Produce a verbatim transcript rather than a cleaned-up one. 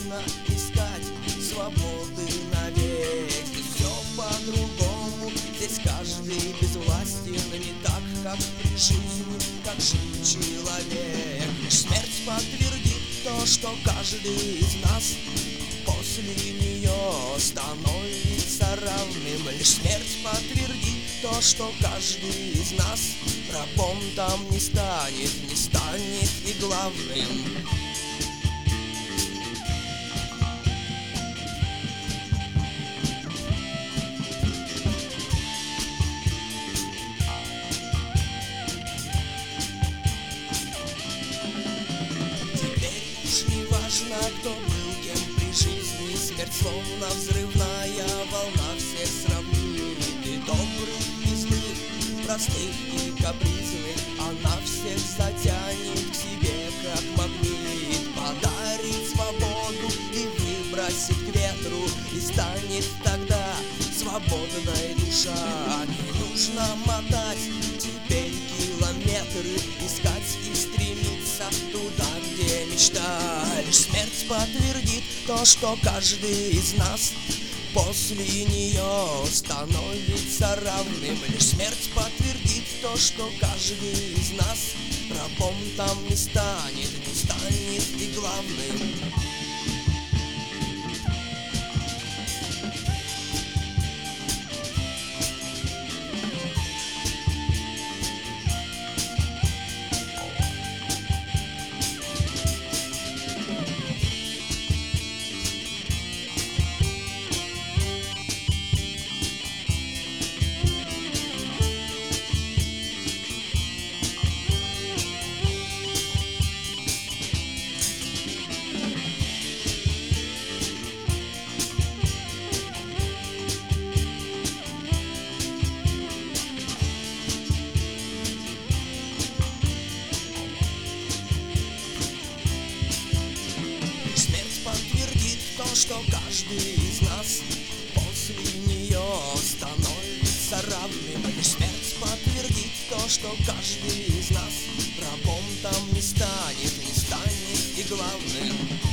нужно искать свободы навеки. Все по-другому, здесь каждый безвластен, не так, как при жизни, как жил человек. Лишь смерть подтвердит то, что каждый из нас после нее становится равным. Лишь смерть подтвердит то, что каждый из нас рабом там не станет, не станет и главным. Кто был кем при жизни, смерть словно взрывная волна всех сравнит. И добрых, и злых, простых и капризных, она всех затянет к себе, как магнит. Подарит свободу и выбросит к ветру, и станет тогда свободная душа. Не нужно мотать теперь километры, искать и стремиться туда, где мечта. Лишь смерть подтвердит то, что каждый из нас после нее становится равным. Лишь смерть подтвердит то, что каждый из нас рабом там не станет, не станет и главным. Что каждый из нас после нее становится равным. Лишь смерть подтвердит то, что каждый из нас рабом там не станет, не станет и главным.